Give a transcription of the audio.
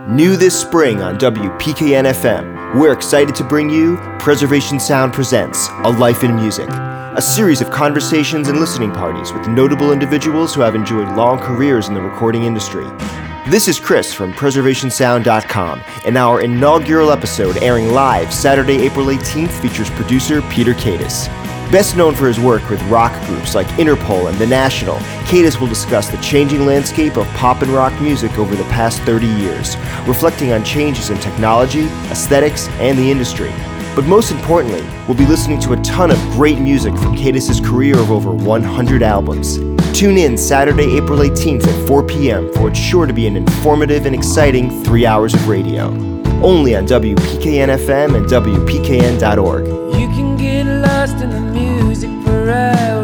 New this spring on WPKN FM, we're excited to bring you Preservation Sound Presents A Life in Music, a series of conversations and listening parties with notable individuals who have enjoyed long careers in the recording industry. This is Chris from PreservationSound.com, and our inaugural episode airing live Saturday, April 18th features producer Peter Kadish. Best known for his work with rock groups like Interpol and The National, Kadish will discuss the changing landscape of pop and rock music over the past 30 years, reflecting on changes in technology, aesthetics, and the industry. But most importantly, we'll be listening to a ton of great music from Kadish's career of over 100 albums. Tune in Saturday, April 18th at 4 p.m. for what's sure to be an informative and exciting 3 hours of radio. Only on WPKN-FM and WPKN.org. You can get lost in the music forever.